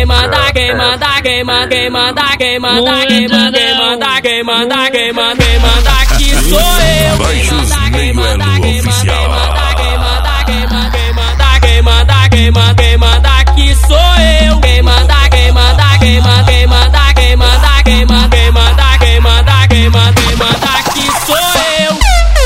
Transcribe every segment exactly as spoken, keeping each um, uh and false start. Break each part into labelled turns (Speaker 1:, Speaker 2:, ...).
Speaker 1: manda, quem manda, quem manda, quem manda, quem manda, quem manda, quem manda, quem manda, quem manda, quem manda aqui sou eu.
Speaker 2: Baixos Meio Elo Oficial.
Speaker 1: Quem manda, quem manda, quem manda, quem manda, quem manda, quem manda aqui sou eu. Quem manda, quem manda, quem manda, quem manda, quem manda, quem manda, quem manda, quem manda, quem manda, quem manda aqui sou eu.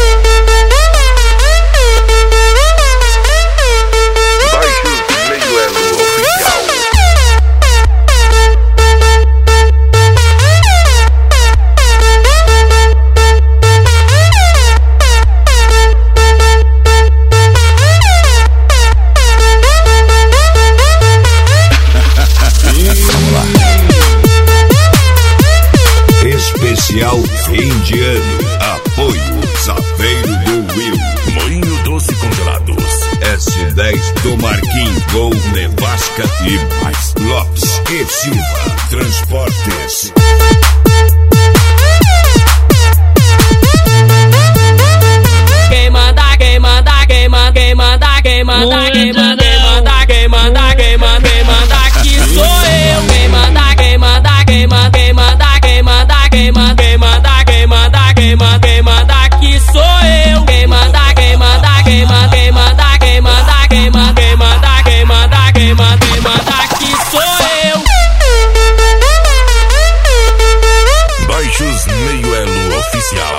Speaker 3: Especial fim de ano. Apoio Zaveiro do Will.
Speaker 2: Moinho Doce Congelados.
Speaker 3: S dez do Marquinhos. Gol Nevasca e mais. Lopes e Silva Transportes.
Speaker 1: Quem manda, quem manda, quem manda, quem manda, quem manda, quem manda, quem manda, quem manda, quem manda, quem manda aqui sou eu. Quem manda, quem manda, quem manda, quem manda, quem manda, quem manda, quem manda, quem manda, quem manda, quem manda aqui sou eu. Quem manda, quem manda, quem manda, quem manda, quem manda, quem manda, quem manda, quem manda, quem manda, quem manda aqui sou eu.
Speaker 2: Baixos Meio Elo Oficial.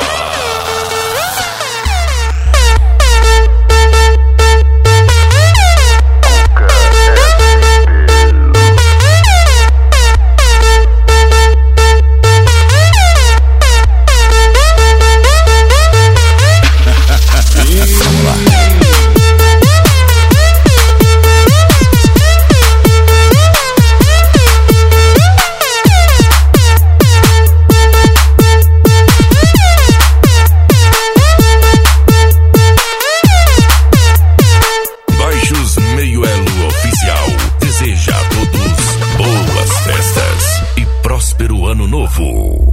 Speaker 2: Meio Elo Oficial deseja a todos boas festas e próspero ano novo.